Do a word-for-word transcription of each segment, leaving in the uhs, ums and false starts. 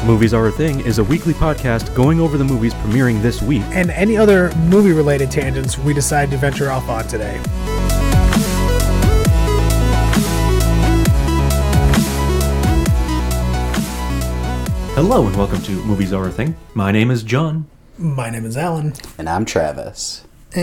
Movies Are a Thing is a weekly podcast going over the movies premiering this week. And any other movie-related tangents we decide to venture off on today. Hello and welcome to Movies Are a Thing. My name is John. My name is Alan. And I'm Travis.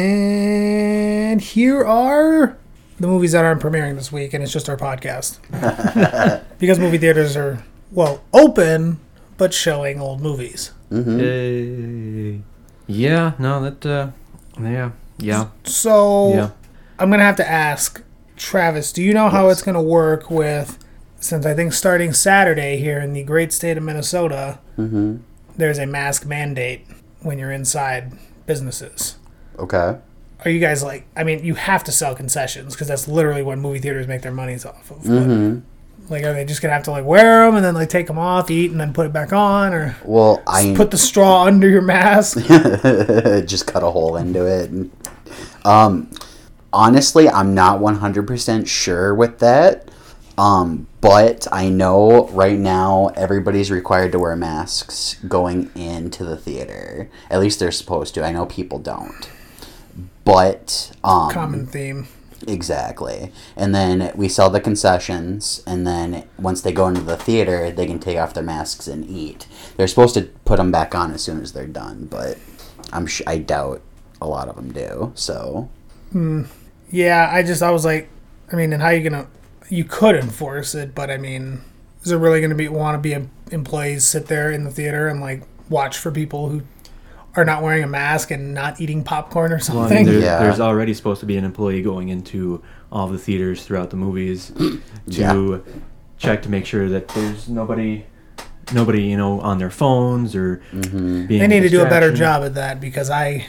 And here are the movies that aren't premiering this week, and it's just our podcast. Because movie theaters are, well, open, but showing old movies. Mm-hmm. Uh, yeah, no, that, uh, yeah, yeah. So, yeah. I'm going to have to ask, Travis, do you know how Yes. it's going to work with, since I think starting Saturday here in the great state of Minnesota, Mm-hmm. there's a mask mandate when you're inside businesses. Okay. Are you guys like, I mean, you have to sell concessions because that's literally what movie theaters make their monies off of. Mm-hmm. Like, are they just going to have to, like, wear them and then, like, take them off, eat, and then put it back on? Or Well, I put the straw under your mask? just cut a hole into it. Um, honestly, I'm not one hundred percent sure with that. Um, but I know right now everybody's required to wear masks going into the theater. At least they're supposed to. I know people don't. But um, Common theme. Exactly. And then we sell the concessions, and then once they go into the theater, they can take off their masks and eat. They're supposed to put them back on as soon as they're done, but I'm sh- I doubt a lot of them do. So Mm, yeah, I just, I was like, I mean, and how you going to, you could enforce it, but I mean, is it really going to be, want to be em- employees sit there in the theater and, like, watch for people who are not wearing a mask and not eating popcorn or something? Well, I mean, there's, Yeah. there's already supposed to be an employee going into all the theaters throughout the movies to Yeah. check to make sure that there's nobody, nobody, you know, on their phones or mm-hmm. being They need to do a better distraction. job at that because I,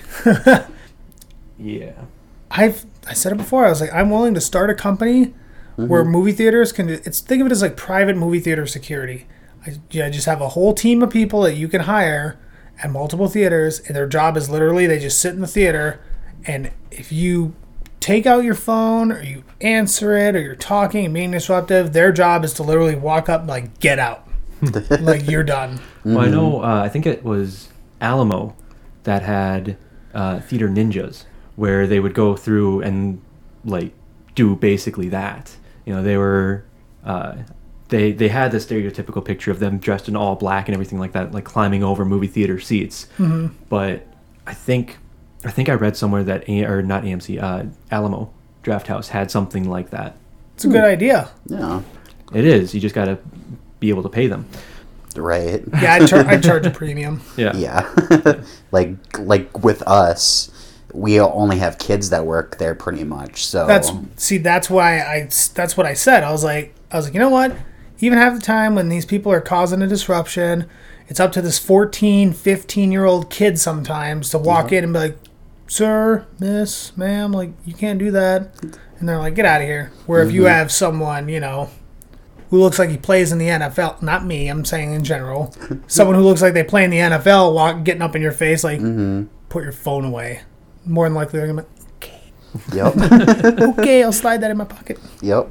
Yeah. I've I said it before. I was like, I'm willing to start a company where movie theaters can. It's think of it as like private movie theater security. I, yeah, just have a whole team of people that you can hire at multiple theaters, and their job is literally they just sit in the theater, and if you take out your phone or you answer it or you're talking and being disruptive, their job is to literally walk up and like get out, like you're done. Well, I know. Uh, I think it was Alamo that had uh, theater ninjas, where they would go through and like do basically that. You know, they were uh, they they had the stereotypical picture of them dressed in all black and everything like that, like climbing over movie theater seats. Mm-hmm. But I think I think I read somewhere that A- or not A M C uh, Alamo Drafthouse had something like that. It's a good idea. Yeah. It is. You just got to be able to pay them. Right. Yeah, I char- I charge a premium. Yeah. Yeah. like like with us, we only have kids that work there pretty much. So That's see. That's why I. That's what I said. I was like, I was like, you know what? Even half the time when these people are causing a disruption, it's up to this fourteen, fifteen year old kid sometimes to walk in and be like, "Sir, miss, ma'am, like you can't do that," and they're like, "Get out of here." Where if you have someone, you know, who looks like he plays in the N F L, not me, I'm saying in general, someone who looks like they play in the N F L, walk, getting up in your face, like, put your phone away. More than likely, they're gonna be Yep. like, okay, I'll slide that in my pocket. Yep.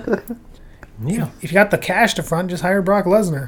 Yeah. If you got the cash to front, just hire Brock Lesnar.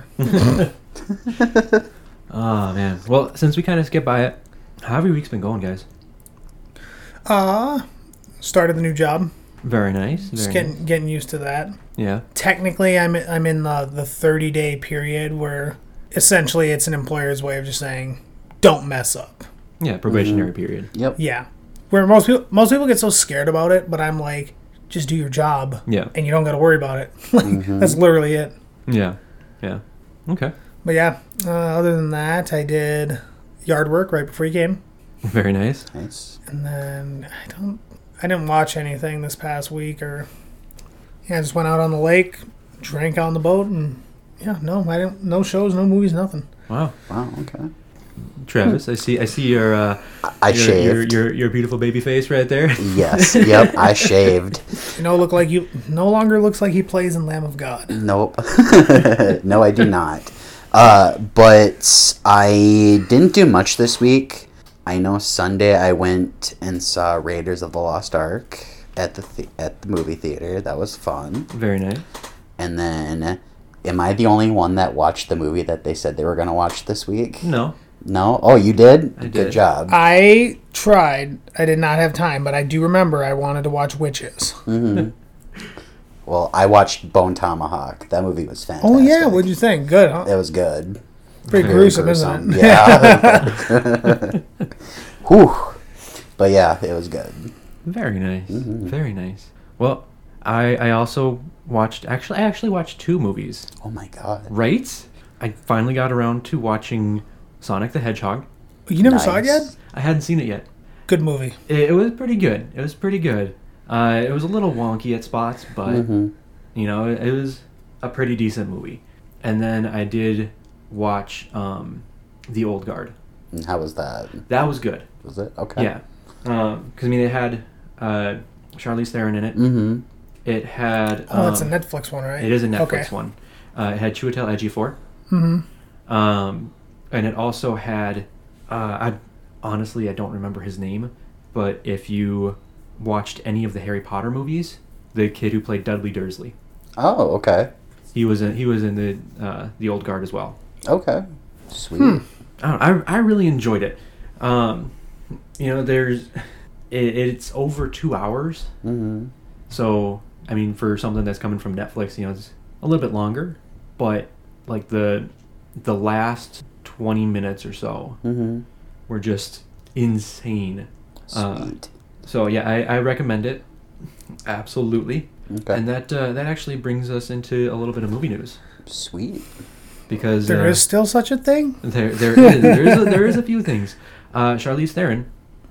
Oh man. Well, since we kind of skipped by it, how have your week's been going, guys? Uh, started the new job. Very nice. Just Very getting nice. getting used to that. Yeah. Technically, I'm I'm in the the thirty day period where essentially it's an employer's way of just saying, don't mess up. Yeah. Probationary period. Yep. Yeah. Where most people most people get so scared about it, but I'm like, just do your job. Yeah. And you don't got to worry about it. Like that's literally it. Yeah. Yeah. Okay. But yeah, uh, other than that, I did yard work right before you came. Very nice. Nice. And then I don't, I didn't watch anything this past week, or yeah, I just went out on the lake, drank on the boat, and yeah, no, I didn't, no shows, no movies, nothing. Wow. Wow. Okay. Travis, I see. I see your. Uh, I your, shaved. Your, your your beautiful baby face right there. Yes. Yep. I shaved. You know, look like you no longer looks like he plays in Lamb of God. Nope. No, I do not. Uh, but I didn't do much this week. I know Sunday I went and saw Raiders of the Lost Ark at the, the at the movie theater. That was fun. Very nice. And then Am I the only one that watched the movie that they said they were going to watch this week? No. No? Oh, you did? I Good did. job. I tried. I did not have time, but I do remember I wanted to watch Witches. Mm-hmm. Well, I watched Bone Tomahawk. That movie was fantastic. Oh, yeah. What'd you think? Good, huh? It was good. Pretty Very gruesome, Gruesome. isn't it? Yeah. Whew. But yeah, it was good. Very nice. Mm-hmm. Very nice. Well, I I also watched actually I actually watched two movies. Oh my god. Right? I finally got around to watching Sonic the Hedgehog. You never saw it Nice. yet? I hadn't seen it yet. Good movie. It, it was pretty good. It was pretty good. Uh, it was a little wonky at spots, but Mm-hmm. you know, it, it was a pretty decent movie. And then I did watch um, The Old Guard. And how was that? That was good. Was it? Okay. Yeah. Because, I mean, it had uh, Charlize Theron in it. Mm-hmm. It had... Oh, that's a um, Netflix one, right? It is a Netflix Okay. one. Uh, it had Chiwetel Ejiofor. Mm-hmm. Um, and it also had... Uh, I honestly, I don't remember his name. But if you watched any of the Harry Potter movies, the kid who played Dudley Dursley, Oh, okay. he was in, he was in the uh, the Old Guard as well. Okay. Sweet. Hmm. I don't know, I, I really enjoyed it. Um, you know, there's... It, it's over two hours. Mm-hmm. So, I mean, for something that's coming from Netflix, you know, it's a little bit longer, but like the the last twenty minutes or so Mm-hmm. were just insane. Uh, Sweet. so yeah, I, I recommend it. Absolutely. Okay. And that uh, that actually brings us into a little bit of movie news Sweet. because There uh, is still such a thing? there there is there is a, there is a few things. Uh, Charlize Theron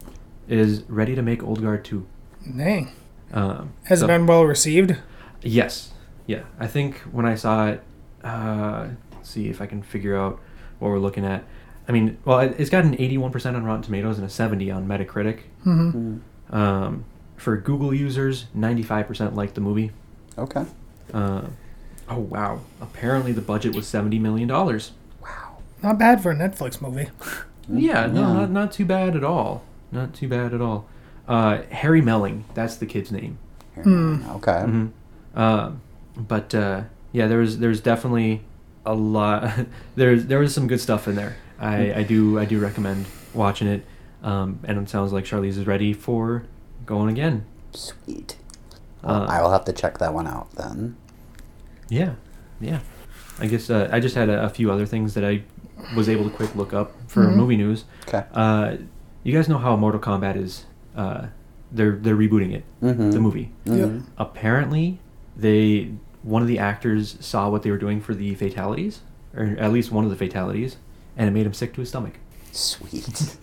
is ready to make Old Guard two. Dang. Um, Has so- it been well received? Yes. Yeah. I think when I saw it, uh, let's see if I can figure out what we're looking at. I mean, well, it- it's got an eighty-one percent on Rotten Tomatoes and a seventy on Metacritic. Mm-hmm. Mm. Um, for Google users, ninety-five percent liked the movie. Okay. Uh, oh, wow. Apparently the budget was seventy million dollars. Wow. Not bad for a Netflix movie. Yeah, no, Yeah. Not, not too bad at all. Not too bad at all. Uh, Harry Melling, that's the kid's name. Here, Hmm. Okay. hmm Um, but uh, yeah, there's there's definitely a lot. there's there was some good stuff in there. I, I do I do recommend watching it. Um, and it sounds like Charlize is ready for going again. Sweet. Well, Uh, I will have to check that one out then. Yeah, yeah. I guess uh, I just had a, a few other things that I was able to quick look up for Mhm. movie news. Okay. Uh, you guys know how Mortal Kombat is? Uh, they're they're rebooting it, Mm-hmm. the movie. Mm-hmm. Apparently, they one of the actors saw what they were doing for the fatalities, or at least one of the fatalities, and it made him sick to his stomach. Sweet.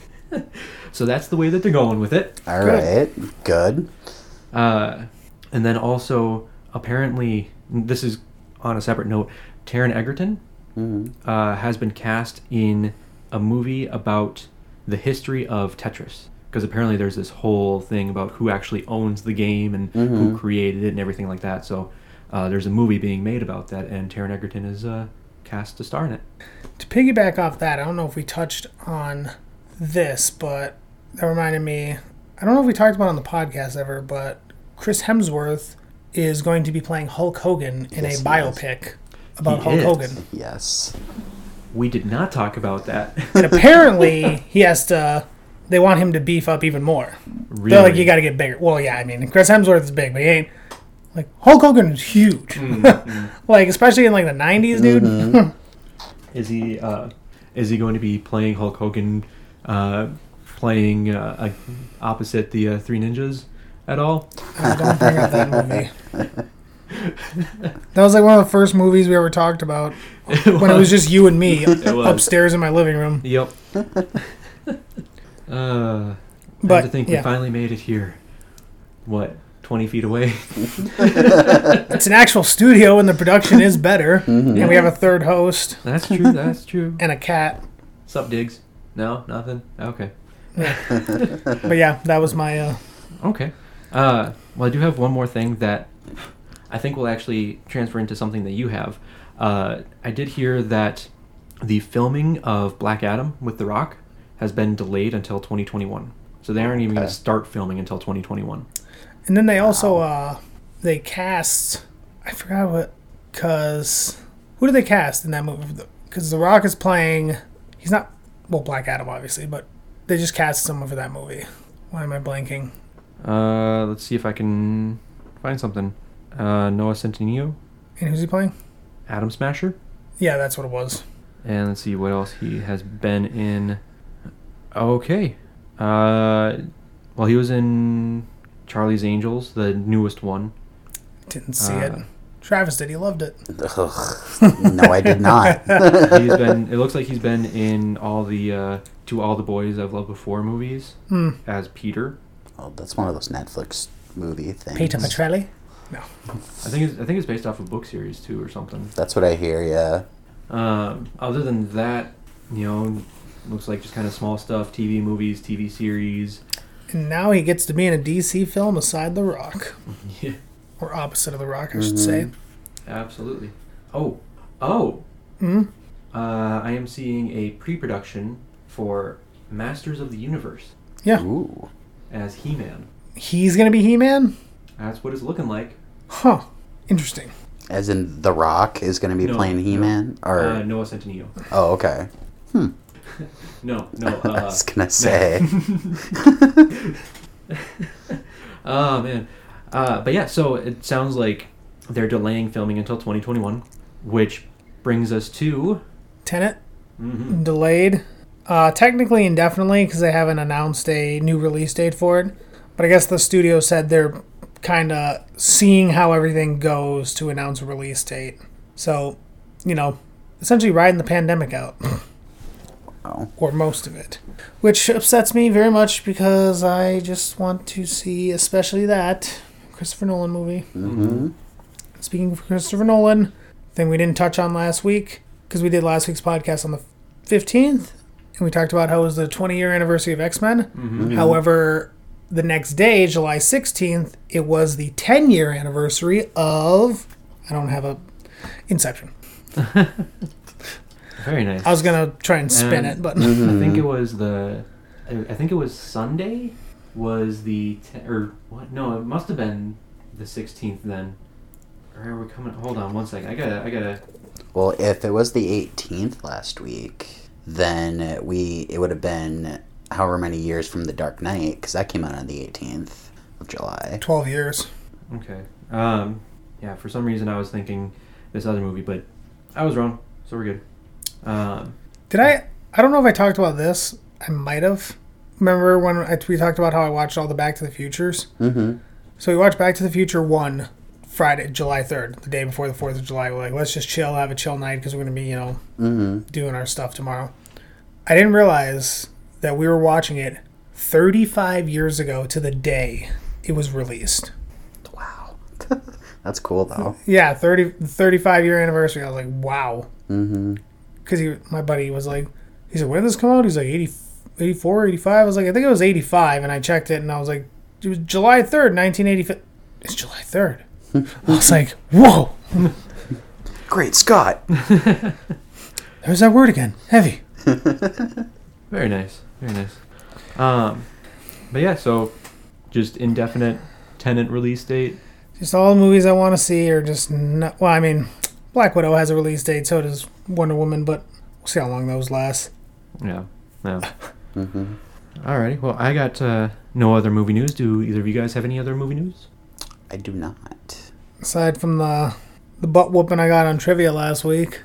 So that's the way that they're going with it. All Good. right. Good. Uh, and then also, apparently, this is on a separate note, Taron Egerton Mm-hmm. uh, has been cast in a movie about the history of Tetris. Because apparently there's this whole thing about who actually owns the game and who Mhm. created it and everything like that. So uh, there's a movie being made about that, and Taron Egerton is uh, cast to star in it. To piggyback off that, I don't know if we touched on this, but that reminded me. I don't know if we talked about it on the podcast ever, but Chris Hemsworth is going to be playing Hulk Hogan in Yes, a he biopic about He Hulk is. Hogan. Yes. We did not talk about that. And apparently, he has to. They want him to beef up even more. Really? They're like, you got to get bigger. Well, yeah, I mean, Chris Hemsworth is big, but he ain't. Like, Hulk Hogan is huge. Mm-hmm. Like, especially in like the nineties, dude. Mhm. Is he uh, is he going to be playing Hulk Hogan, uh, playing uh, uh, opposite the uh, Three Ninjas at all? Oh, don't bring up that movie. That was like one of the first movies we ever talked about when it was just you and me was. upstairs in my living room. Yep. uh, But, I to think yeah. we finally made it here. What, twenty feet away? It's an actual studio and the production is better. Mhm. And we have a third host That's true. That's true. and a cat. Sup, Diggs? No, nothing. Okay. But yeah, that was my. Uh, Okay. Uh, well, I do have one more thing that I think will actually transfer into something that you have. Uh, I did hear that the filming of Black Adam with The Rock has been delayed until twenty twenty-one. So they aren't even going Okay. to start filming until twenty twenty-one. and then they also uh, they cast. I forgot what, cause Who do they cast in that movie? Because The Rock is playing. He's not. Well, Black Adam, obviously, but they just cast someone for that movie. Why am I blanking? Uh, let's see if I can find something. Uh, Noah Centineo, And who's he playing? Atom Smasher, Yeah, that's what it was. and let's see what else he has been in. Okay. Uh, well, he was in Charlie's Angels, the newest one. Didn't see Uh, it. Travis did. He loved it. Ugh. No, I did not. He's been. It looks like he's been in all the uh, To All the Boys I've Loved Before movies Hmm. as Peter. Oh, that's one of those Netflix movie things. Peter Petrelli? No. I think it's, I think it's based off a book series too or something. That's what I hear, yeah. Um, other than that, you know, looks like just kind of small stuff: T V movies, T V series. And now he gets to be in a D C film aside The Rock. Yeah, Or opposite of The Rock, I should say. absolutely. Oh, oh. Hmm? Uh, I am seeing a pre-production for Masters of the Universe Yeah. Ooh. as He-Man. He's going to be He-Man? That's what it's looking like. Huh. Interesting. As in, The Rock is going to be No, playing He-Man? no. Or Uh, Noah Centineo. Oh, okay. No, no. I Uh, was going to say. Oh man, uh, but yeah. So it sounds like they're delaying filming until twenty twenty-one, which brings us to. Tenet? Mhm. Delayed. Uh, technically indefinitely because they haven't announced a new release date for it. But I guess the studio said they're kind of seeing how everything goes to announce a release date. So, you know, essentially riding the pandemic out. Oh. Or most of it. Which upsets me very much because I just want to see, especially that Christopher Nolan movie. Mm-hmm. Speaking of Christopher Nolan, thing we didn't touch on last week, because we did last week's podcast on the fifteenth, and we talked about how it was the twenty-year anniversary of X-Men. Mm-hmm. However, the next day, July sixteenth, it was the ten-year anniversary of... I don't have a... Inception. Very nice. I was going to try and spin And- it, but... Mm-hmm. I think it was the. I think it was Sunday. Was the te- or what? No, it must have been the sixteenth then. Or are we coming? Hold on one second. I gotta. I gotta. Well, if it was the eighteenth last week, then we it would have been however many years from The Dark Knight, because that came out on the eighteenth of July. twelve years. Okay. Um. Yeah. For some reason, I was thinking this other movie, but I was wrong. So we're good. Um. Did I... I don't know if I talked about this. I might have. Remember when I, we talked about how I watched all the Back to the Futures? Mm-hmm. So we watched Back to the Future one Friday, July third, the day before the fourth of July. We're like, let's just chill, have a chill night because we're going to be, you know, Mm-hmm. doing our stuff tomorrow. I didn't realize that we were watching it thirty-five years ago to the day it was released. Wow. That's cool, though. Yeah, thirty, thirty-five year anniversary. I was like, wow. Mm-hmm. Because my buddy was like, he said, when did this come out? He's like, eighty, eighty-four, eighty-five. I was like, I think it was eighty-five. And I checked it and I was like, it was July third, nineteen eighty-five. It's July third. I was like, whoa. Great Scott! There's that word again. Heavy. Very nice. Very nice. Um. But yeah. So, just indefinite Tenet release date. Just all the movies I want to see are just not. Well, I mean, Black Widow has a release date, so does Wonder Woman, but we'll see how long those last. Yeah. Yeah. Mm-hmm. Alrighty. Well, I got uh, no other movie news. Do either of you guys have any other movie news? I do not. Aside from the the butt whooping I got on trivia last week.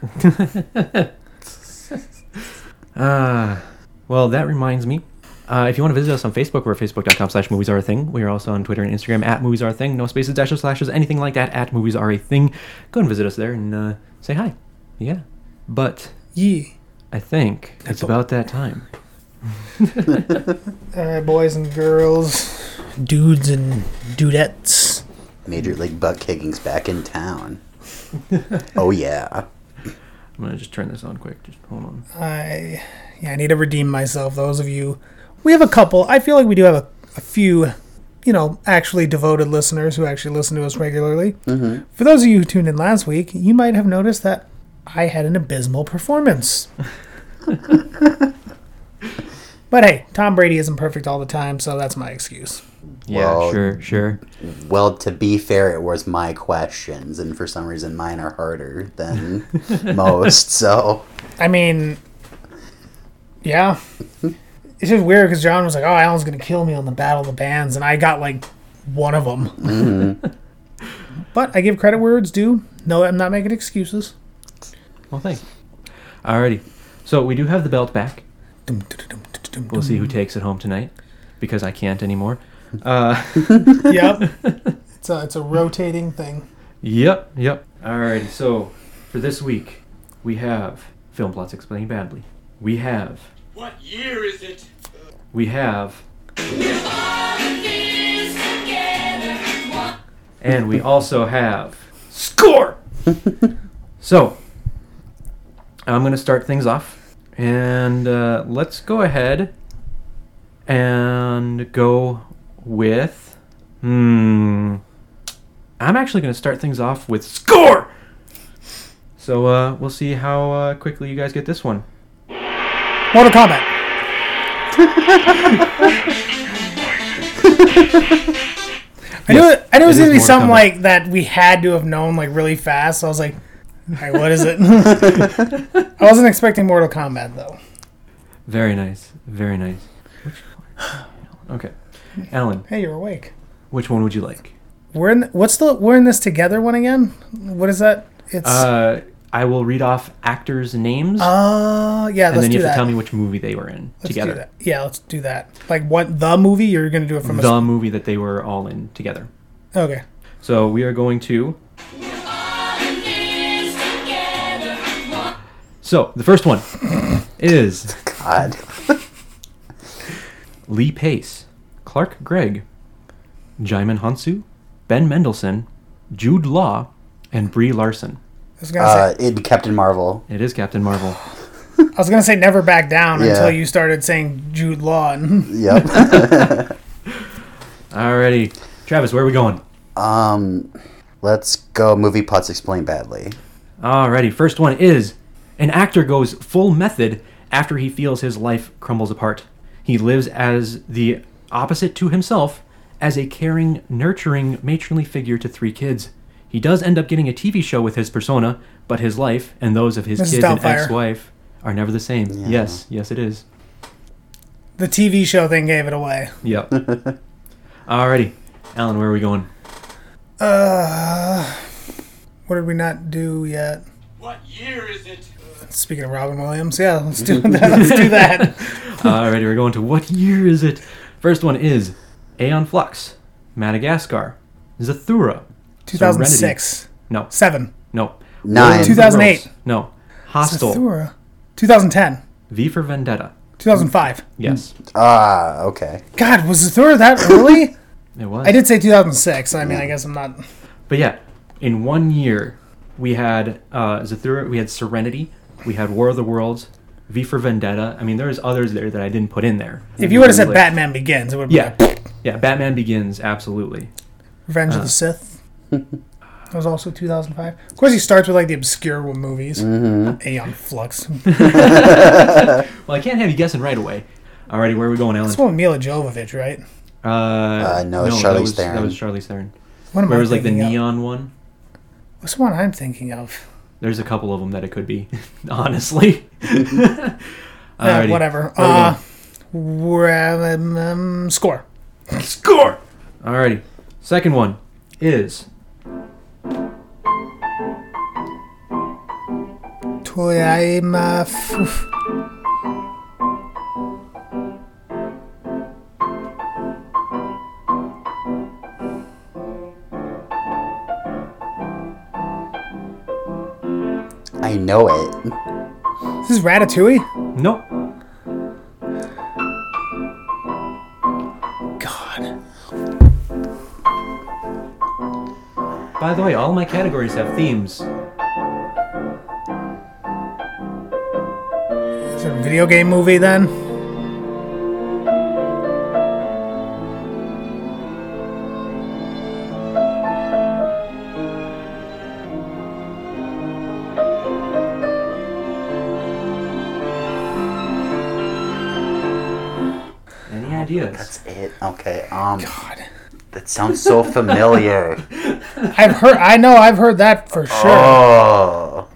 Uh, well, that reminds me. Uh, if you want to visit us on Facebook, we're at facebook.com slash movies are a thing. We are also on Twitter and Instagram at movies are a thing. No spaces, dashes, slashes, anything like that at movies are a thing. Go and visit us there and uh, say hi. Yeah. But Yee. I think it's about that time. All right, boys and girls, dudes and dudettes. Major League Butt Kicking's back in town. Oh, yeah. I'm going to just turn this on quick. Just hold on. I yeah, I need to redeem myself. Those of you, we have a couple. I feel like we do have a, a few, you know, actually devoted listeners who actually listen to us regularly. Mm-hmm. For those of you who tuned in last week, you might have noticed that I had an abysmal performance. But hey, Tom Brady isn't perfect all the time, so that's my excuse. Yeah, Well, sure, sure. Well, to be fair, it was my questions, and for some reason mine are harder than most, so... I mean, yeah. It's just weird because John was like, oh, Alan's going to kill me on the Battle of the Bands, and I got, like, one of them. Mm-hmm. But I give credit where it's due. No, I'm not making excuses. Well, thanks. Alrighty. So we do have the belt back. We'll see who takes it home tonight, because I can't anymore. Uh, Yep. It's a, it's a rotating thing. Yep, yep. Alrighty, so for this week, we have Film Plots Explained Badly. We have... What year is it? We have... And we also have... Score! So, I'm going to start things off. And uh, let's go ahead and go with... Hmm... I'm actually going to start things off with Score! So uh, we'll see how uh, quickly you guys get this one. Mortal Kombat. I knew it, I knew it was it is going to be Mortal something Kombat. like that we had to have known like really fast. So I was like, all right, what is it? I wasn't expecting Mortal Kombat though. Very nice. Very nice. Which one? Okay. Alan, Hey, you're awake. which one would you like? We're in. What's the? We're in this together one again. What is that? It's. Uh, Uh, I will read off actors' names, uh yeah. and Let's then do you have that. to tell me which movie they were in Let's together. do that. Yeah, let's do that. Like what the movie? You're gonna do it from The a. movie that they were all in together. Okay. So we are going to... So, the first one is God. Lee Pace, Clark Gregg, Jaimin Hansu, Ben Mendelsohn, Jude Law, and Brie Larson. I was gonna Uh, say. it'd be Captain Marvel. It is Captain Marvel. I was gonna say never back down Yeah. until you started saying Jude Law. And Yep. Alrighty. Travis, where are we going? um, let's go movie plots explained badly. Alrighty, first one is... An actor goes full method after he feels his life crumbles apart. He lives as the opposite to himself, as a caring, nurturing, matronly figure to three kids. He does end up getting a T V show with his persona, but his life and those of his Missus kids and Doubtfire. ex-wife are never the same. Yeah. Yes, yes it is. the T V show thing gave it away. Yep. Alrighty. Alan, where are we going? Uh, what did we not do yet? What year is it? Speaking of Robin Williams, yeah, let's do that. Let's do that. Alrighty, we're going to what year is it? First one is Aeon Flux, Madagascar, Zathura, two thousand six. Serenity. No, Seven. no. Nine. War of the two thousand eight. Rose. No. Hostel. Zathura. two thousand ten. V for Vendetta. two thousand five. Yes, Ah, okay. God, was Zathura that early? it was. I did say two thousand six. I mean, I guess I'm not. But yeah, in one year, we had uh, Zathura, we had Serenity, we had War of the Worlds, V for Vendetta. I mean, there's others there that I didn't put in there. If you would have said Like- Batman Begins, it would have Yeah, been like yeah. Batman Begins, absolutely. Revenge of Uh. the Sith. That was also two thousand five. Of course, he starts with like the obscure movies. Aeon Flux. Well, I can't have you guessing right away. Alrighty, where are we going, Alan? That's one with Mila Jovovich, right? Uh, Uh, no, it's that Charlize was, Theron. That was Charlize Theron. What am Where I was like the thinking of? neon one? What's the one I'm thinking of? There's a couple of them that it could be, honestly. Yeah, Alrighty. whatever. Where are we Uh, we're, um, um, score. going? Score! Alrighty. Second one is Toyama. F- I know it. This is Ratatouille. nope. God. By the way, all my categories have themes. Is it a video game movie then? Any ideas. That's it. Okay. Um, God. that sounds so familiar. I've heard. I know. I've heard that for sure. Oh.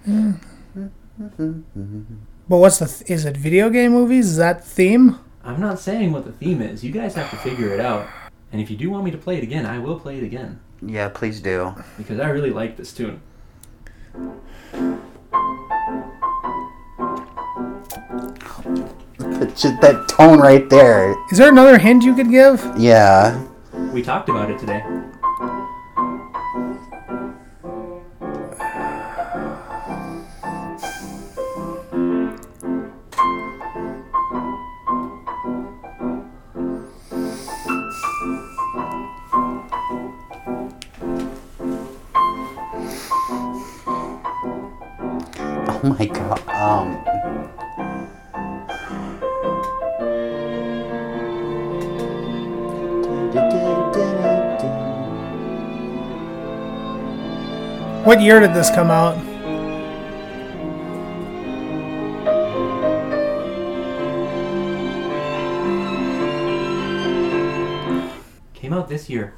But what's the? Th- is it video game movies? Is that the theme? I'm not saying what the theme is. You guys have to figure it out. And if you do want me to play it again, I will play it again. Yeah, please do. Because I really like this tune. Just that tone right there. Is there another hint you could give? Yeah. We talked about it today. Oh my god. Um. What year did this come out? Came out this year.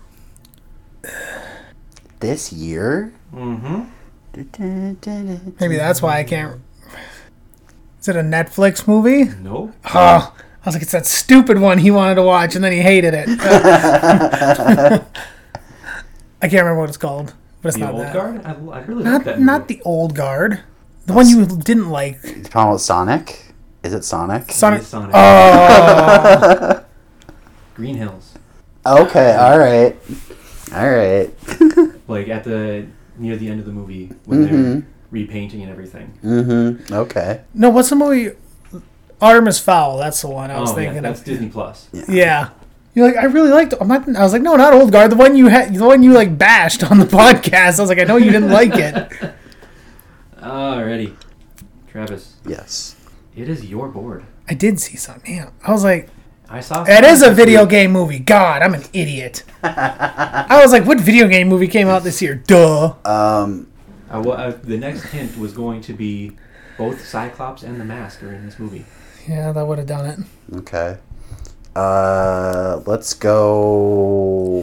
This year? Mm-hmm. Maybe that's why I can't. Is it a Netflix movie? Nope. Oh, I was like, it's that stupid one he wanted to watch and then he hated it. I can't remember what it's called, but it's The not Old that. Guard? I, I really like Not that not movie. the Old Guard. The one you didn't like. You talking about Sonic? Is it Sonic? Sonic. It is Sonic. Oh, Green Hills. Okay, alright. Alright. Like at the near the end of the movie when they're repainting and everything. Mm-hmm. Okay. no! What's the movie? Artemis Fowl. That's the one I was Oh yeah, thinking that's of. Disney Plus. Yeah. You're like, I really liked. I'm not, I was like, no, not Old Guard. The one you had, the one you like bashed on the podcast. I was like, I know you didn't like it. Alrighty. Travis, Yes. it is your board. I did see something. Yeah. I was like, I saw it is a something video this week. game movie. God, I'm an idiot. I was like, what video game movie came out this year? Duh. Um, Uh, well, uh, the next hint was going to be both Cyclops and the Mask are in this movie. Yeah, that would have done it. okay. Uh, let's go...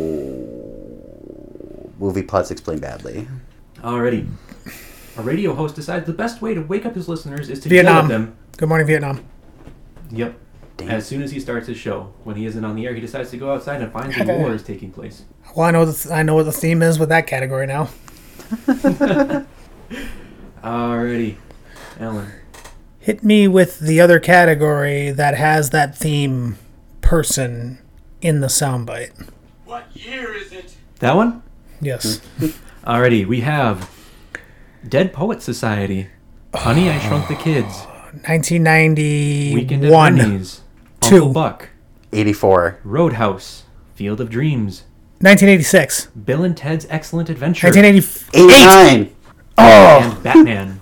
Movie plots explained badly. Alrighty. A radio host decides the best way to wake up his listeners is to Vietnam. yell at them. Good morning, Vietnam. Yep. Damn. As soon as he starts his show, when he isn't on the air, he decides to go outside and finds a war is taking place. Well, I know the th- I know what the theme is with that category now. Alrighty. Alan. Hit me with the other category that has that theme person in the soundbite. What year is it? That one? Yes. Alrighty. We have Dead Poet Society. Honey, I Shrunk the Kids. nineteen ninety-one. Weekend at Bernie's. Two. Uncle Buck. eighty-four. Roadhouse. Field of Dreams. nineteen eighty-six. Bill and Ted's Excellent Adventure. nineteen eighty-eight. eighty-nine. Oh! And Batman.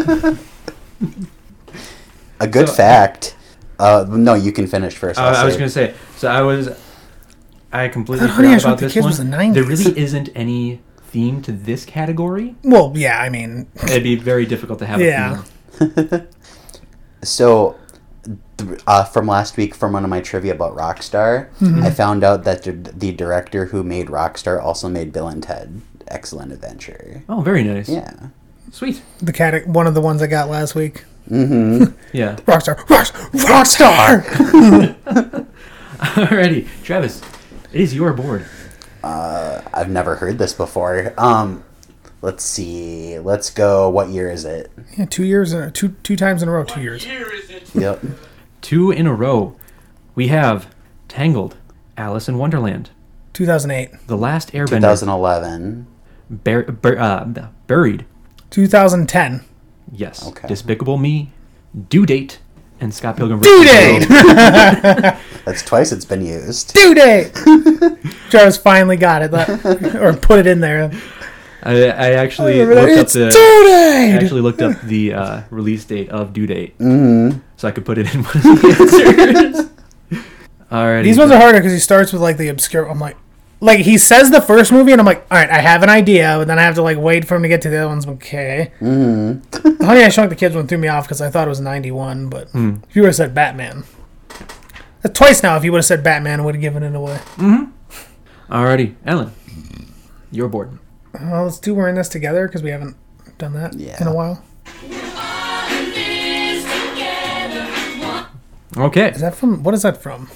A good So- fact. Uh, no, you can finish first. Uh, I'll I was say. going to say, so I was, I completely I thought Honey, I forgot about Shrunk the this Kids one. was the nineties. There really isn't any theme to this category. Well, yeah, I mean, It'd be very difficult to have Yeah. a theme. So, th- uh, from last week, from one of my trivia about Rockstar, Mm-hmm. I found out that the, the director who made Rockstar also made Bill and Ted Excellent Adventure. Oh, very nice. Yeah. Sweet. the cat, one of the ones I got last week. Mm-hmm. Yeah. Rockstar, Rock, Rockstar. Alrighty. Travis, it is your board. uh, I've never heard this before. Um, let's see. Let's go. What year is it? Yeah, two years in a, two two times in a row. Two What years. year is it? Yep. Two in a row. We have Tangled, Alice in Wonderland, two thousand eight. The Last Airbender, twenty eleven. Bur- Bur- uh, Buried, two thousand ten. yes, Okay. Despicable Me, Due Date, and Scott Pilgrim. Due versus date. the That's twice it's been used. Due date. Jarvis finally got it, that, or put it in there. I, I actually Remember that? looked up It's the. due I date. actually looked up the uh, release date of Due Date, Mm-hmm. so I could put it in one of the answers. Alrighty. These ones are harder because he starts with like the obscure. I'm like, like he says the first movie, and I'm like, all right, I have an idea, but then I have to like wait for him to get to the other ones. Okay. Mm-hmm. The Honey I Shrunk the Kids one threw me off because I thought it was ninety-one, but Hmm. if you would have said Batman, Uh, Twice now. If you would have said Batman, I would have given it away. Alrighty, Ellen, you're bored. Well, let's do We're in This Together because we haven't done that Yeah. in a while. Okay. Is that from? What is that from?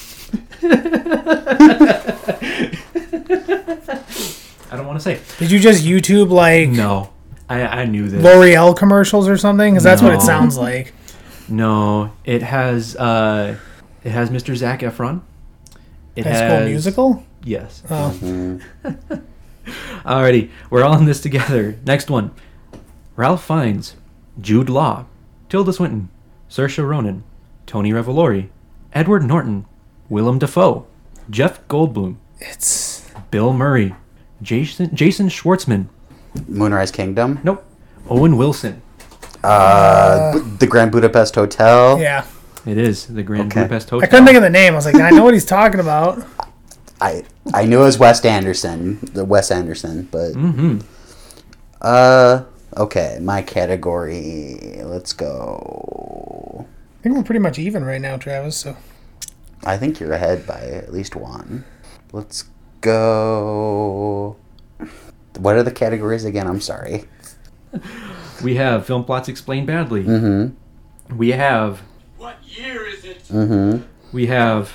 I don't want to say. Did you just YouTube like No. I, I knew this. L'Oreal commercials or something? Because that's what it No. sounds like. No. It has uh, it has Mister Zac Efron. It High School Musical? Yes. Oh. Alrighty. We're all in this together. Next one. Ralph Fiennes. Jude Law. Tilda Swinton. Saoirse Ronan. Tony Revolori. Edward Norton. Willem Dafoe. Jeff Goldblum. It's Bill Murray. Jason Jason Schwartzman. Moonrise Kingdom. Nope. Owen Wilson. Uh, the Grand Budapest Hotel. yeah. It is the Grand Okay. Budapest Hotel. I couldn't think of the name. I was like, I know what he's talking about. I I knew it was Wes Anderson, the Wes Anderson, but Mm-hmm. uh, okay, my category. Let's go. I think we're pretty much even right now, Travis. So I think you're ahead by at least one. Let's go. What are the categories again? I'm sorry. We have film plots explained badly. Mm-hmm. We have What year is it? Mm-hmm. we have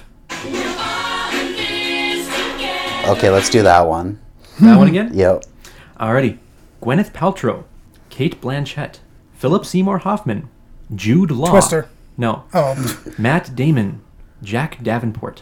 Okay, let's do that one. that one again. Yep. Alrighty. Gwyneth Paltrow, Kate Blanchett, Philip Seymour Hoffman, Jude Law. Twister. No. Oh, Matt Damon, Jack Davenport.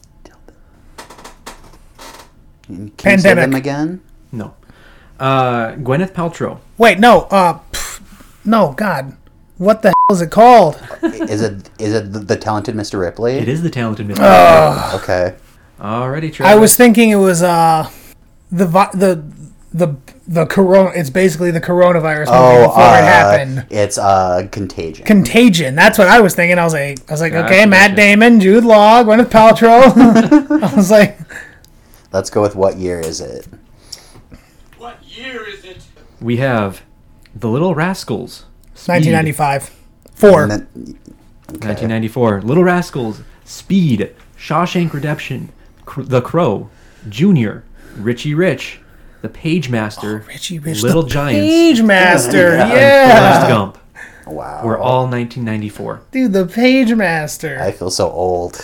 Can you say Pandemic. them again? No. Uh, Gwyneth Paltrow. wait, no. Uh, pff, no, God, what the hell is it called? Is it is it the, the talented Mister Ripley? It is the talented Mister Okay. Alrighty, Travis. I was thinking it was uh, the vi- the the the corona. It's basically the coronavirus movie Oh, before uh, it happened. it's uh Contagion. Contagion. That's what I was thinking. I was like, I was like, Gotcha, okay, Matt gotcha. Damon, Jude Law, Gwyneth Paltrow. I was like, Let's go with what year is it? What year is it? We have The Little Rascals. Speed. nineteen ninety-five. Four. And then- okay. nineteen ninety-four. Little Rascals. Speed. Shawshank Redemption. Cr- the Crow. Junior. Richie Rich. The Page Master. Richie Rich, Little the Giants. Page Master. Yeah. Yeah, Forrest Gump. Wow. We're all nineteen ninety-four. dude, the Page Master I feel so old.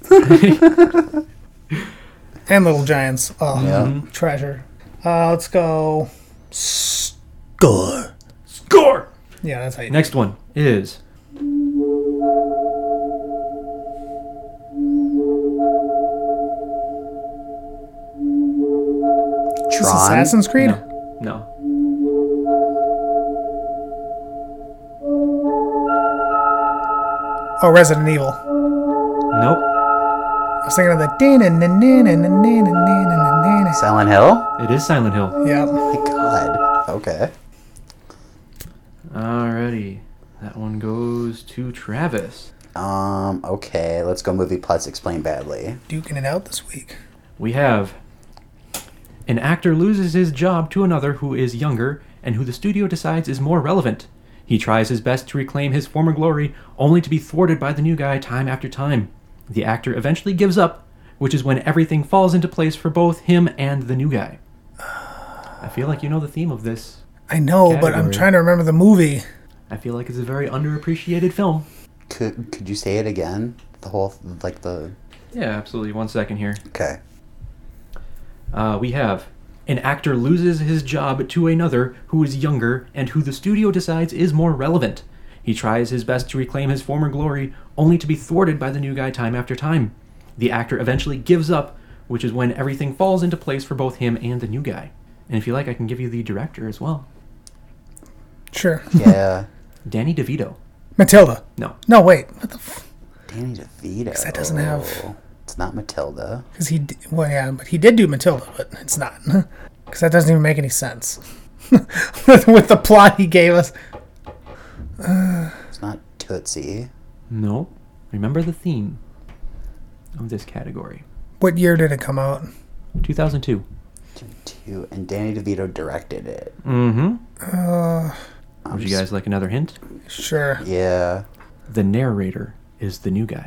and Little Giants. Oh, Yeah. treasure. Uh, let's go. Score. Score! Yeah, that's how you. Next one is Is this Tron. Assassin's Creed. No. No. Oh, Resident Evil. Nope. I was thinking of the. Silent Hill? It is Silent Hill. Yeah. My God. Okay. Alrighty. That one goes to Travis. Um. Okay. Let's go. Movie plots explained badly. Duking it out this week. We have an actor loses his job to another who is younger and who the studio decides is more relevant. He tries his best to reclaim his former glory, only to be thwarted by the new guy time after time. The actor eventually gives up, which is when everything falls into place for both him and the new guy. I feel like you know the theme of this. I know, but I'm Category. trying to remember the movie. I feel like it's a very underappreciated film. Could Could you say it again? The whole like the. Yeah, absolutely. One second here. Okay. Uh, we have an actor loses his job to another who is younger and who the studio decides is more relevant. He tries his best to reclaim his former glory, only to be thwarted by the new guy time after time. The actor eventually gives up, which is when everything falls into place for both him and the new guy. And if you like, I can give you the director as well. Sure. Yeah. Danny DeVito. Matilda. No. No, wait. What the? F- Danny DeVito. that doesn't have- It's not Matilda. Because he, d- well, yeah, but he did do Matilda, but it's not. Because that doesn't even make any sense. with, with the plot he gave us. It's not Tootsie. No. Remember the theme of this category. What year did it come out? two thousand two. Two, and Danny DeVito directed it. Mm-hmm. Uh, I'm Would you just- guys like another hint? sure. Yeah. The narrator is the new guy,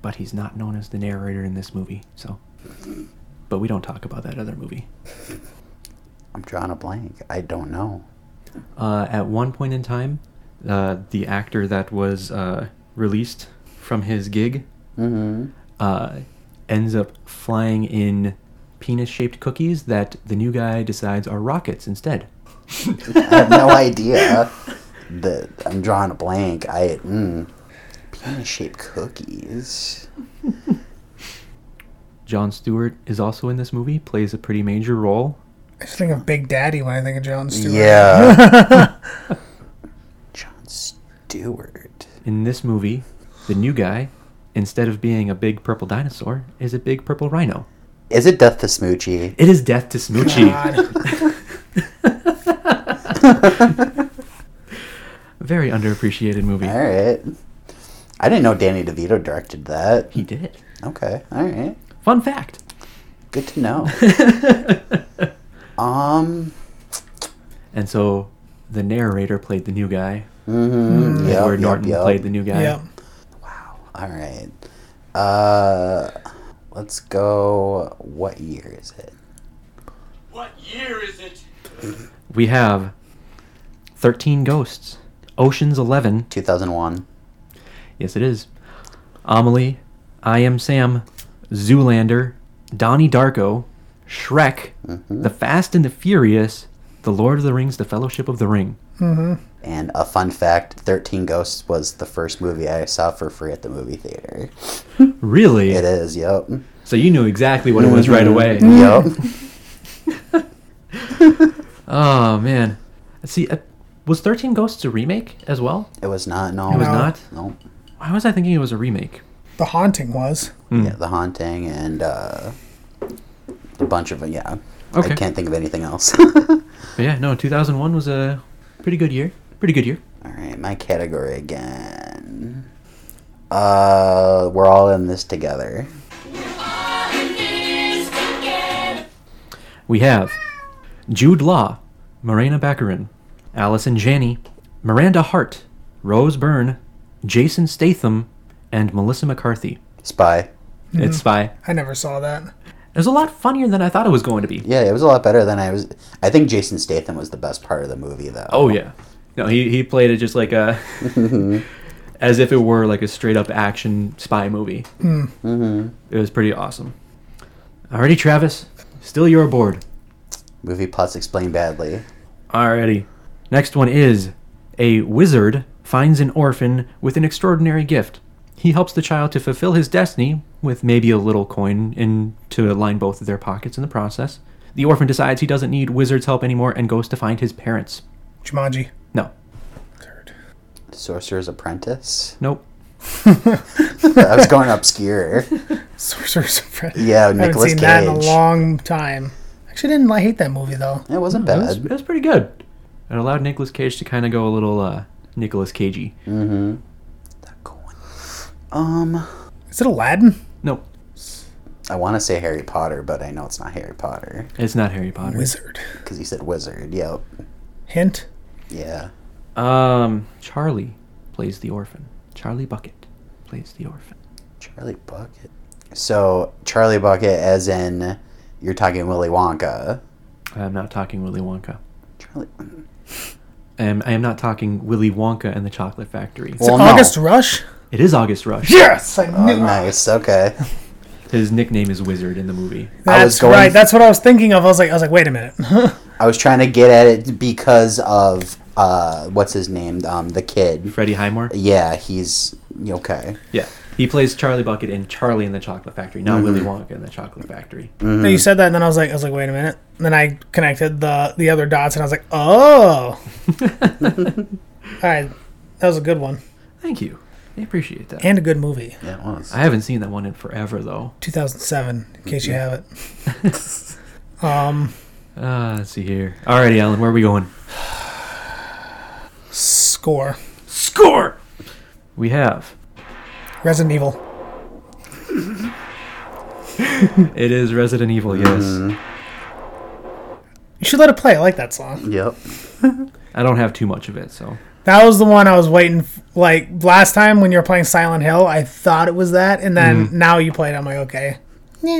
but he's not known as the narrator in this movie. So, but we don't talk about that other movie. I'm drawing a blank. I don't know. Uh, at one point in time, uh, the actor that was uh, released from his gig Mm-hmm. uh, ends up flying in penis-shaped cookies that the new guy decides are rockets instead. I have no idea. That I'm drawing a blank. I mm, penis-shaped cookies. Jon Stewart is also in this movie, plays a pretty major role. I just think of Big Daddy when I think of Jon Stewart. Yeah. Jon Stewart. In this movie, the new guy, instead of being a big purple dinosaur, is a big purple rhino. Is it Death to Smoochie? It is Death to Smoochie. God. Very underappreciated movie. All right. I didn't know Danny DeVito directed that. He did. Okay. All right. Fun fact. Good to know. um. And so the narrator played the new guy. Mm-hmm. Yep, Edward yep, Norton yep. played the new guy. Yep. Wow. All right. Uh, let's go. What year is it? What year is it? We have thirteen Ghosts, Ocean's Eleven. two thousand one. Yes, it is. Amelie, I Am Sam, Zoolander, Donnie Darko, Shrek, Mm-hmm. The Fast and the Furious, The Lord of the Rings, The Fellowship of the Ring. And a fun fact: thirteen Ghosts was the first movie I saw for free at the movie theater. Really? It is. Yep. So you knew exactly what it was right away. Yep. Oh, man. See, uh, was thirteen Ghosts a remake as well? It was not. No. It was No. not? No. Why was I thinking it was a remake? The Haunting was. Hmm. Yeah, The Haunting and uh, a bunch of yeah. Okay. I can't think of anything else. But yeah, no, two thousand one was a pretty good year. Pretty good year. All right, my category again. Uh, we're all in this together. We have Jude Law, Morena Baccarin, Allison Janney, Miranda Hart, Rose Byrne, Jason Statham, and Melissa McCarthy. Spy. It's Spy. I never saw that. It was a lot funnier than I thought it was going to be. Yeah, it was a lot better than I was. I think Jason Statham was the best part of the movie, though. Oh yeah, no, he he played it just like a, as if it were like a straight up action spy movie. Mm-hmm. It was pretty awesome. Alrighty, Travis, still your board. Movie plots explained badly. Alrighty, next one is a wizard finds an orphan with an extraordinary gift. He helps the child to fulfill his destiny with maybe a little coin in to line both of their pockets in the process. The orphan decides he doesn't need wizard's help anymore and goes to find his parents. Jumanji. No. Third. Sorcerer's Apprentice. Nope. I was going obscure. Sorcerer's Apprentice. Yeah, I haven't Nicolas seen that in a Cage. long time. Actually, didn't I hate that movie though? It wasn't It was, bad. it was pretty good. It allowed Nicolas Cage to kind of go a little uh, Nicolas Cagey. Mm-hmm. That coin. Um, Is it Aladdin? Nope. I want to say Harry Potter, but I know it's not Harry Potter It's not Harry Potter. Wizard. because you said wizard. Yep. Hint. Yeah. Um, Charlie plays the orphan. Charlie Bucket plays the orphan. Charlie Bucket. So Charlie Bucket, as in you're talking Willy Wonka. I'm not talking Willy Wonka. Charlie. Um, I am not talking Willy Wonka and the Chocolate Factory. Is Well, it no. August Rush? It is August Rush. Yes, I Oh, knew. nice. Okay. His nickname is Wizard in the movie. I was That's going- right. That's what I was thinking of. I was like, I was like, wait a minute. I was trying to get at it because of uh, what's his name? Um, the kid. Freddie Highmore. Yeah, he's okay. Yeah, he plays Charlie Bucket in Charlie and the Chocolate Factory, not Willy Wonka and the Chocolate Factory. Mm-hmm. No, you said that, and then I was like, I was like, wait a minute. And then I connected the the other dots, and I was like, oh. All right, that was a good one Thank you. I appreciate that. and a good movie. Yeah, it was. I haven't seen that one in forever though. two thousand seven, in case you have it. um, Uh, let's see here. Alrighty, Alan, where are we going? score. Score. We have. Resident Evil. It is Resident Evil. Yes. Mhm. You should let it play. I like that song. Yep. I don't have too much of it, so That was the one I was waiting. f- Like last time when you were playing Silent Hill, I thought it was that, and then now you played it, I'm like, okay. I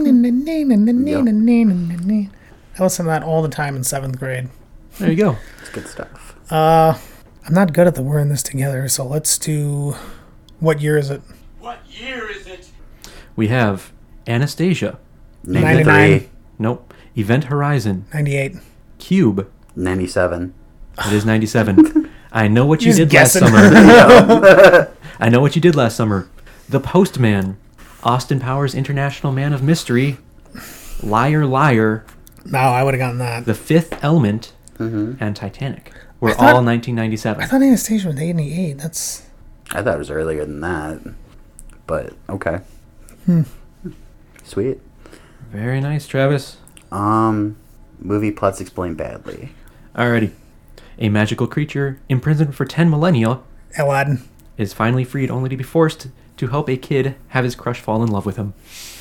listen to that all the time in seventh grade. There you go. It's good stuff. I'm not good at the we're in this together, so let's do. What year is it? What year is it? We have Anastasia. ninety-nine. Nope. Event Horizon. ninety-eight. Cube. ninety-seven. It is ninety-seven. I know what you Just did last guessing. summer. I know what you did last summer. The Postman. Austin Powers International Man of Mystery. Liar Liar. No, I would have gotten that. The Fifth Element. Mm-hmm. And Titanic. We're thought- all nineteen ninety-seven. I thought Anastasia was eighty-eight. That's. I thought it was earlier than that. But, okay. Sweet. Very nice, Travis. Um, movie plots explained badly. Alrighty. A magical creature imprisoned for ten millennia Aladdin. is finally freed only to be forced to help a kid have his crush fall in love with him.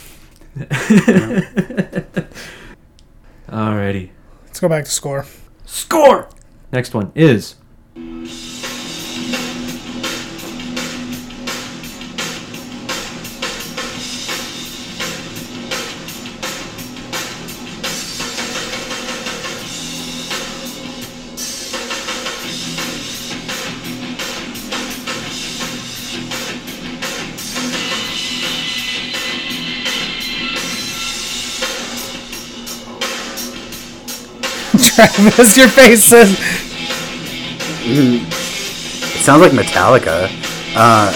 Alrighty. Let's go back to score. Score! Next one is... Travis, your face says. It sounds like Metallica. Uh,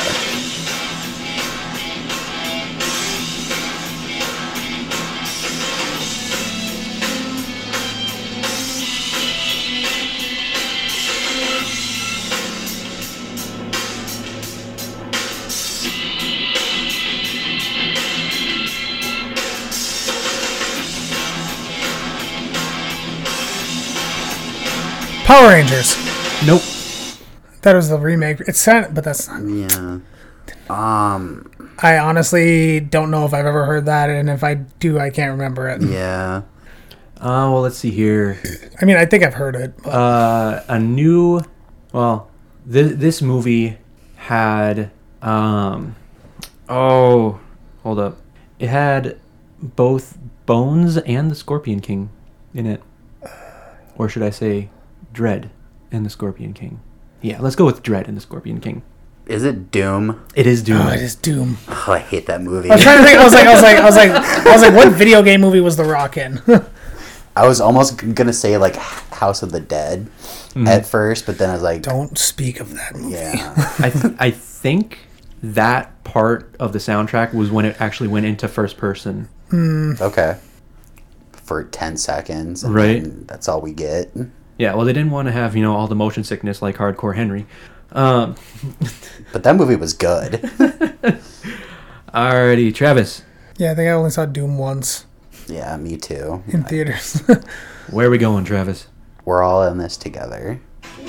Power Rangers. Nope. That was the remake. It's sad, but that's not. yeah. Um, I honestly don't know if I've ever heard that, and if I do, I can't remember it. yeah. Uh, well, let's see here. I mean, I think I've heard it. But Uh, a new... Well, th- this movie had... Um, oh, hold up. It had both Bones and the Scorpion King in it. Or should I say Dread and the Scorpion King? Yeah, let's go with Dread and the Scorpion King. Is it Doom? It is Doom. oh, it is Doom. Oh, I hate that movie. I was trying to think. I was like, I was like, I was like, I was like, what video game movie was The Rock in? I was almost g- gonna say like House of the Dead at first, but then I was like, Don't speak of that movie. yeah. I, th- I think that part of the soundtrack was when it actually went into first person. Okay. For ten seconds. And Right. then that's all we get. Yeah, well, they didn't want to have, you know, all the motion sickness like Hardcore Henry. Um, But that movie was good. alrighty, Travis, Yeah, I think I only saw Doom once Yeah, me too. in theaters. where are we going, Travis? We're all in this together.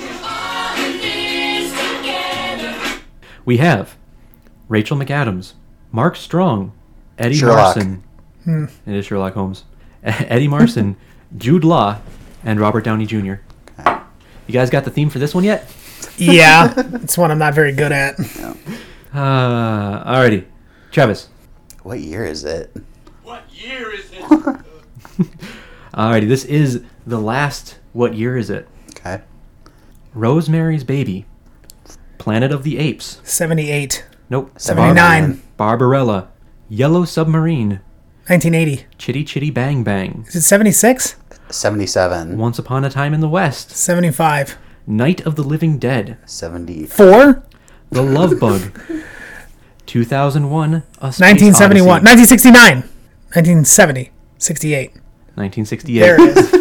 We have Rachel McAdams, Mark Strong, Eddie Sherlock. Marson. It is Sherlock Holmes. Eddie Marson, Jude Law, and Robert Downey Junior You guys got the theme for this one yet? yeah, it's one I'm not very good at. Uh, alrighty. Travis. What year is it? What year is it? Alrighty, this is the last What Year Is It? Okay. Rosemary's Baby, Planet of the Apes. seventy-eight. Nope. seventy-nine. Barbarella, Yellow Submarine, nineteen eighty. Chitty Chitty Bang Bang, Is it seventy-six? seventy-seven. Once Upon a Time in the West, seventy-five. Night of the Living Dead, seventy. Four? The Love Bug, two thousand one, A Space nineteen seventy-one. Odyssey, nineteen sixty-nine. nineteen seventy. sixty-eight. nineteen sixty-eight. There it is.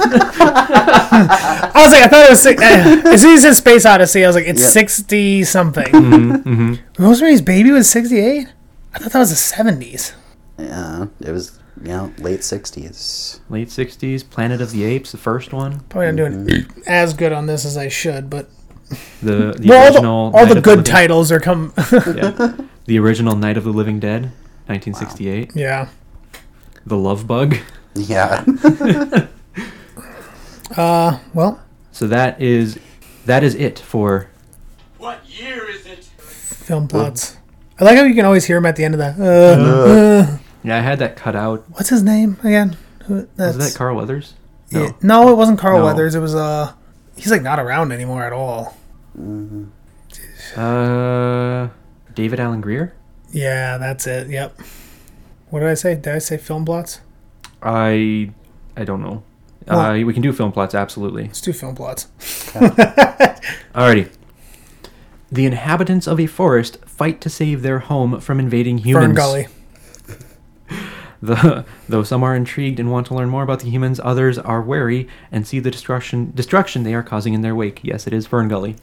I was like, I thought it was. Six, uh, as soon as it said Space Odyssey, I was like, it's Yep. sixty something. Mm-hmm. Rosemary's Baby was sixty-eight? I thought that was the seventies. Yeah, it was, you know, late sixties. Late sixties, Planet of the Apes, the first one. Probably not doing as good on this as I should, but. The, the Well, all the, original. all Night the of good Living- titles are come. Yeah. The original Night of the Living Dead, nineteen sixty-eight. yeah. The Love Bug. Yeah. Uh, well, So that is that is it for What year is it? Film plots. I like how you can always hear him at the end of that. Uh, uh. Yeah, I had that cut out. What's his name again? Who- That's, Was that Carl Weathers? No. Yeah, no, it wasn't Carl No. Weathers. It was uh, he's like not around anymore at all. Uh, David Alan Grier? Yeah, that's it. Yep. What did I say? Did I say film plots? I I don't know. Well- uh, we can do film plots, absolutely. Let's do film plots. Alrighty. The inhabitants of a forest fight to save their home from invading humans. Fern Gully. The, though some are intrigued and want to learn more about the humans, others are wary and see the destruction destruction they are causing in their wake. Yes, it is Fern Gully.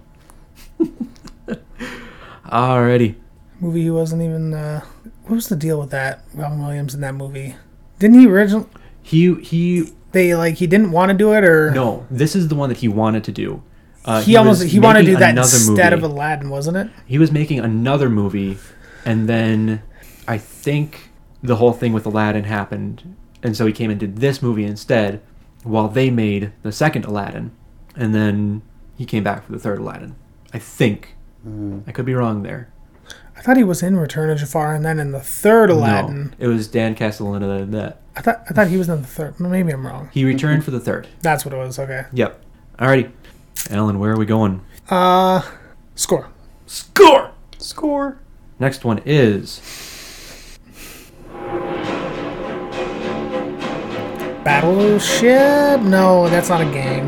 Alrighty. Movie he wasn't even. Uh, what was the deal with that? Robin Williams in that movie. Didn't he originally? He he. They like he didn't want to do it, or No, this is the one that he wanted to do. Uh, he, almost was he wanted to do making that another instead movie. of Aladdin, wasn't it? He was making another movie, and then I think the whole thing with Aladdin happened, and so he came and did this movie instead, while they made the second Aladdin, and then he came back for the third Aladdin. I think. Mm. I could be wrong there. I thought he was in Return of Jafar, and then in the third Aladdin. No, it was Dan Castellaneta that I thought I thought he was in the third. Maybe I'm wrong. he returned for the third. That's what it was. Okay. Yep. Alrighty, Alan, where are we going? Uh, score. Score. Score. Next one is Battleship? No, that's not a game.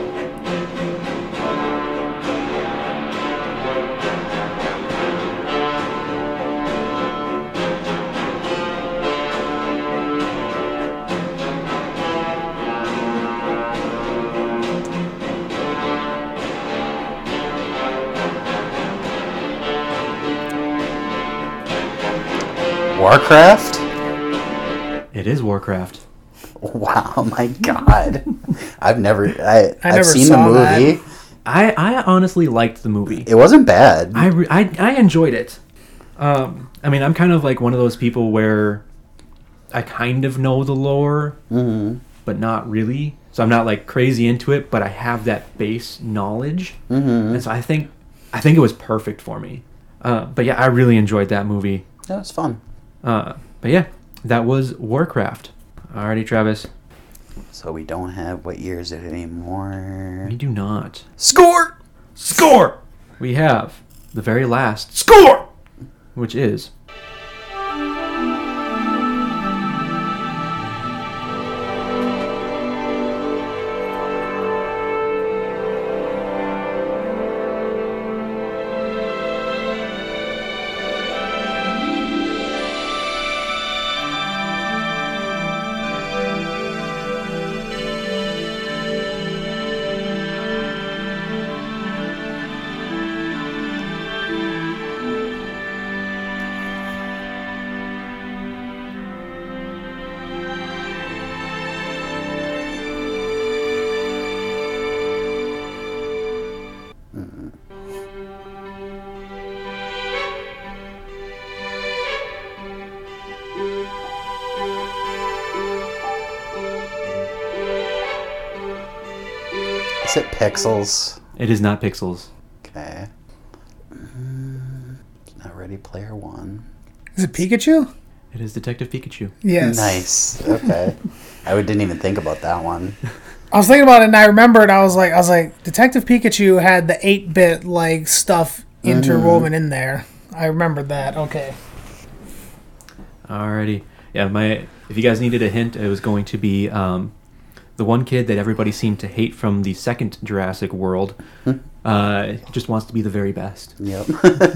Warcraft? it is Warcraft. Wow, my God. I've never, I, I I've never seen the saw movie. that. I I honestly liked the movie. It wasn't bad. I, re- I I enjoyed it. Um, I mean, I'm kind of like one of those people where I kind of know the lore, Mm-hmm. but not really. So I'm not like crazy into it, but I have that base knowledge, Mm-hmm. and so I think I think it was perfect for me. Uh, but yeah, I really enjoyed that movie. That was fun. Uh, but yeah, that was Warcraft. Alrighty, Travis. So we don't have what year is it anymore? We do not. Score! Score! We have the very last score, which is Is it Pixels? it is not Pixels. Okay. Mm, not Ready Player One. Is it Pikachu? It is Detective Pikachu. Yes. Nice. Okay. I didn't even think about that one. I was thinking about it, and I remembered. I was like, I was like, Detective Pikachu had the eight-bit like stuff interwoven in there. I remembered that. Okay. Alrighty. Yeah, my if you guys needed a hint, it was going to be um, the one kid that everybody seemed to hate from the second Jurassic World. uh, just wants to be the very best. Yep.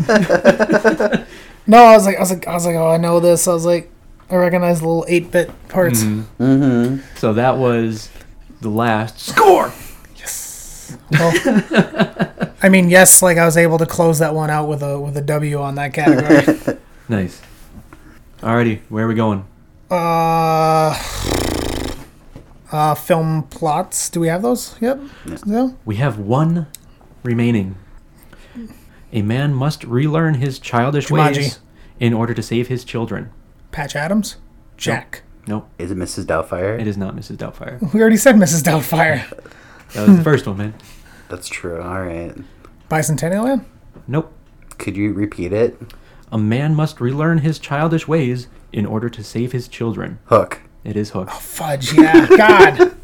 No, I was like, I was like, I was like, oh, I know this. I was like, I recognize the little eight-bit parts. Mhm. Mm-hmm. So that was the last score. Yes. Well, I mean, yes, like I was able to close that one out with a with a W on that category. Nice. Alrighty, where are we going? uh, uh, film plots. Do we have those? Yep. No. We have one remaining. A man must relearn his childish Jumanji. ways in order to save his children. Patch Adams. Jack. Nope, Is it Missus Doubtfire? it is not Missus Doubtfire. We already said Missus Doubtfire. That was the first one, man. That's true. All right. Bicentennial Man? Nope. Could you repeat it? A man must relearn his childish ways in order to save his children. Hook. It is Hook. Fudge, yeah. God.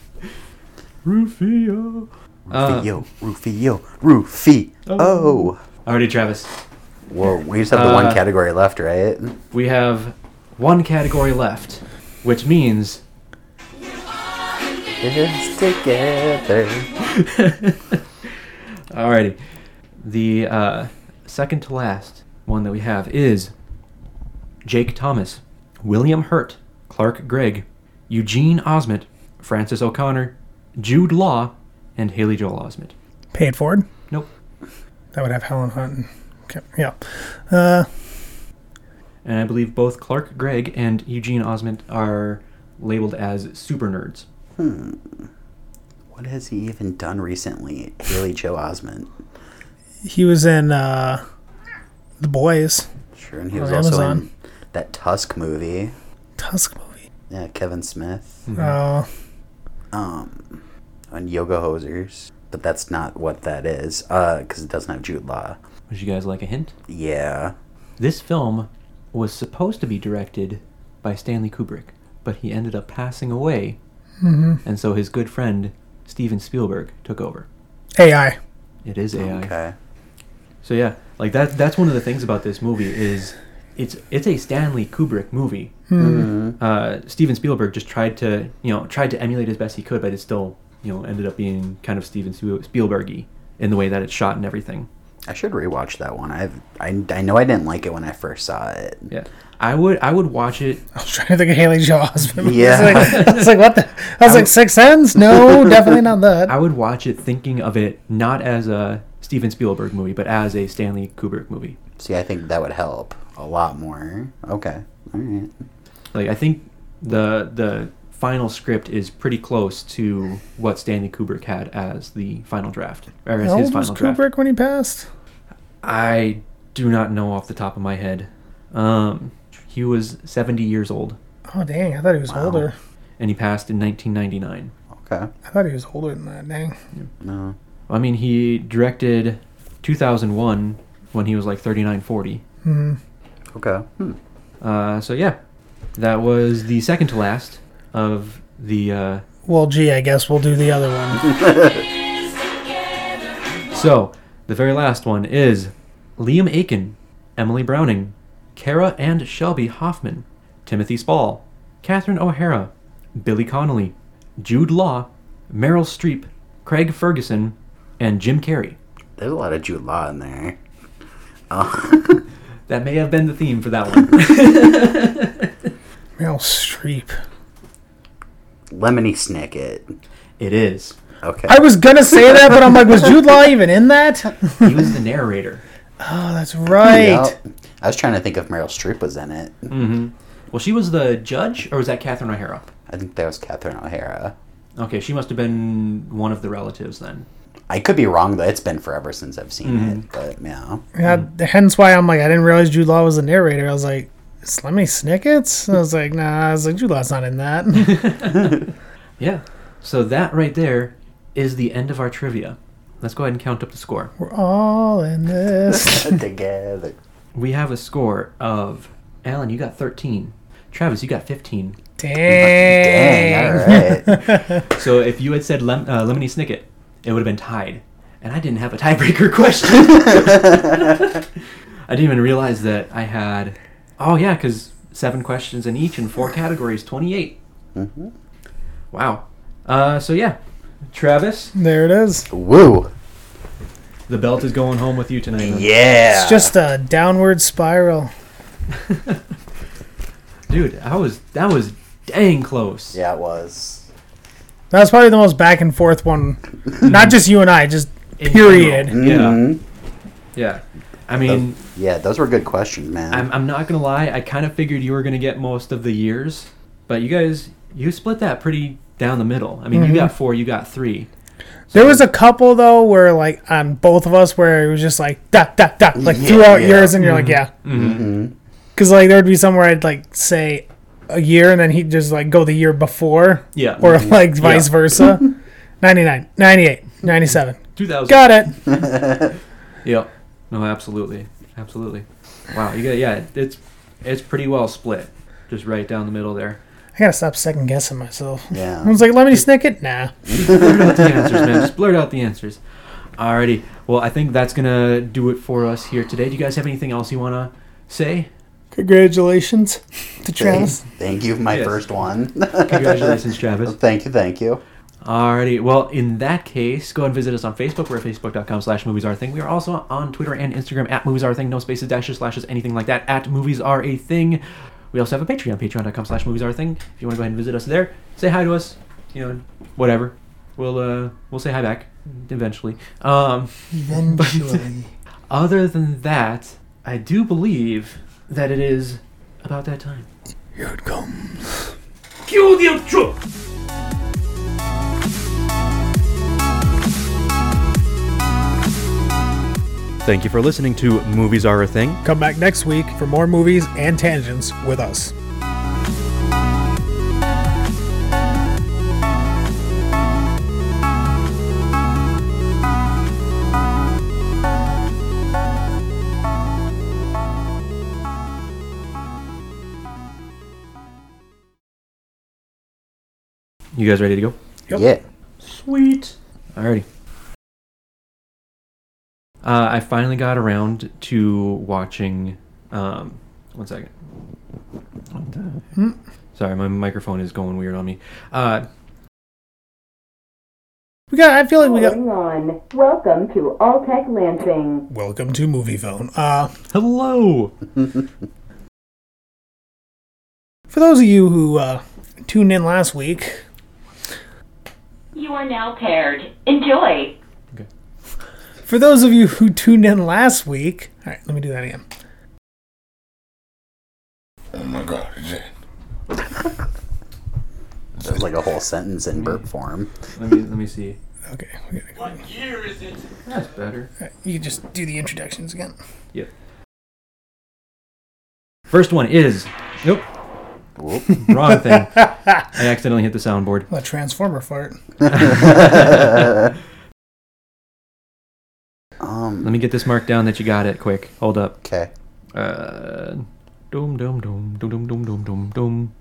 Rufio. Uh, Rufio. Rufio. Rufio. Oh. Alrighty, Travis. Whoa, we just have the Uh, one category left, right? We have one category left, which means It's together. alrighty. The uh, second to last one that we have is Jake Thomas, William Hurt, Clark Gregg, Eugene Osment, Francis O'Connor, Jude Law, and Haley Joel Osment. Pay it forward. Nope. That would have Helen Hunt. And, okay, yeah. Uh, And I believe both Clark Gregg and Eugene Osment are labeled as super nerds. What has he even done recently? Haley Joe Osment. he was in uh, The Boys. Sure, and he On was also Amazon. in that Tusk movie. Tusk movie. Yeah, Kevin Smith. Oh. Um, on Yoga Hosers. But that's not what that is, uh, because it doesn't have Jude Law. Would you guys like a hint? Yeah. This film was supposed to be directed by Stanley Kubrick, but he ended up passing away, Mm-hmm. and so his good friend Steven Spielberg took over. A I. It is A I. Okay. So yeah, like that. That's one of the things about this movie is it's it's a Stanley Kubrick movie. Mm-hmm. Uh, Steven Spielberg just tried to you know tried to emulate as best he could, but it still you know ended up being kind of Steven Spielberg-y in the way that it's shot and everything. I should rewatch that one. I've, I I know I didn't like it when I first saw it. Yeah, I would I would watch it. I was trying to think of Haley Joel Osment. Yeah. I was like, I was like, what the? I was I like, Sixth Sense? No, definitely not that. I would watch it thinking of it not as a Steven Spielberg movie, but as a Stanley Kubrick movie. See, I think that would help a lot more. Okay. All right. Like I think the the final script is pretty close to what Stanley Kubrick had as the final draft, or as How his old was final draft. Kubrick when he passed? I do not know off the top of my head. Um, he was seventy years old, Oh, dang. I thought he was Wow. older. and he passed in nineteen ninety-nine. Okay. I thought he was older than that. Dang. No. I mean, he directed two thousand one when he was like thirty-nine, forty. Hmm. Okay. Hmm. Uh, so yeah, that was the second to last of the. Uh, Well, gee, I guess we'll do the other one. so the very last one is Liam Aiken, Emily Browning, Kara and Shelby Hoffman, Timothy Spall, Catherine O'Hara, Billy Connolly, Jude Law, Meryl Streep, Craig Ferguson, and Jim Carrey. There's a lot of Jude Law in there. That may have been the theme for that one. Meryl Streep. Lemony Snicket. It is. Okay. I was going to say that, but I'm like, was Jude Law even in that? He was the narrator. Oh, that's right. Yep. I was trying to think if Meryl Streep was in it. Mm-hmm. Well, she was the judge, or was that Catherine O'Hara? I think that was Catherine O'Hara. Okay, she must have been one of the relatives then. I could be wrong though. It's been forever since I've seen Mhm. it, but yeah. Yeah, hence why I'm like, I didn't realize Jude Law was the narrator. I was like, is Lemony Snickets? I was like, nah. I was like, Jude Law's not in that. Yeah. So that right there is the end of our trivia. Let's go ahead and count up the score. We're all in this. Together. We have a score of Alan, you got thirteen. Travis, you got fifteen. Dang. Dang, alright. So if you had said Lem- uh, Lemony Snicket, it would have been tied. And I didn't have a tiebreaker question. I didn't even realize that I had... Oh, yeah, because seven questions in each and four categories, twenty-eight. Mm-hmm. Wow. Uh, so, yeah. Travis, There it is. Woo. the belt is going home with you tonight. man. Yeah. It's just a downward spiral. Dude, I was, that was dang close. Yeah, it was. That was probably the most back and forth one. Not just you and I, just In period. general. Yeah. Mhm. Yeah. I mean... Yeah, those were good questions, man. I'm, I'm not gonna lie. I kind of figured you were gonna get most of the years, but you guys you split that pretty down the middle. I mean, Mhm. you got four, you got three. There was a couple though where like on both of us where it was just like dot dot dot like Yeah, throughout yeah. yours and you're like yeah, Mm-hmm. because like there would be somewhere I'd like say a year and then he'd just like go the year before Yeah. or like vice Yeah. versa. ninety-nine, ninety-eight, ninety-seven. two thousand. Got it. Yep. No, absolutely, absolutely. Wow, you got yeah. It's it's pretty well split, just right down the middle there. I gotta stop second guessing myself. Yeah. I was like, Lemony Snicket? Nah. Blurt out the answers, man. Just blurt out the answers. Alrighty. Well, I think that's gonna do it for us here today. Do you guys have anything else you wanna say? Congratulations to Thank, Travis. thank you, my Yes. first one. Congratulations, Travis. Thank you, thank you. Alrighty. Well, in that case, go ahead and visit us on Facebook. We're at facebook.com slash movies are a thing. We are also on Twitter and Instagram at movies are a thing. No spaces, dashes, slashes, anything like that. At movies are a thing. We also have a Patreon, patreon.com slash movies are a thing. If you want to go ahead and visit us there, say hi to us. You know, whatever. We'll uh, we'll say hi back eventually. Um, Eventually. other than that, I do believe that it is about that time. Here it comes. Cue the outro. Thank you for listening to Movies Are a Thing. Come back next week for more movies and tangents with us. You guys ready to go? Yep. Yeah. Sweet. Alrighty. Uh, I finally got around to watching. Um, one second. Hmm. Sorry, my microphone is going weird on me. Uh, We got. I feel like we got. Going on. Welcome to Alltech Lansing. Welcome to Movie Phone. Uh, hello. for those of you who uh, tuned in last week, You are now paired. Enjoy. for those of you who tuned in last week, all right, let me do that again. Oh my god, is it? That was like a whole sentence in burp form. Let me let me see. Okay, we gotta go. What year is it? That's better. All right, you just do the introductions again. Yep. First one is nope. Whoop. Wrong thing. I accidentally hit the soundboard. A Transformer fart. um. Let me get this marked down that you got it quick. Hold up. Okay. Uh, dum dum dum dum dum dum dum dum dum.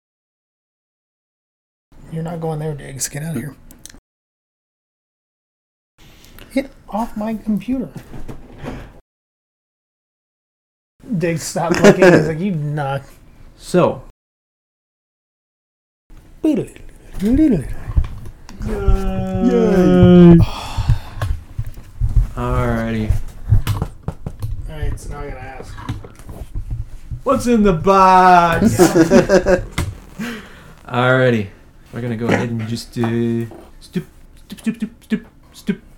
You're not going there, Diggs. Get out of here. Get off my computer. Diggs, stop looking. He's like, you knock. So, alrighty. Alright, so now I gotta ask. What's in the box? Alrighty. We're gonna go ahead and just uh, stoop, stoop, stoop, stoop, stoop, stoop.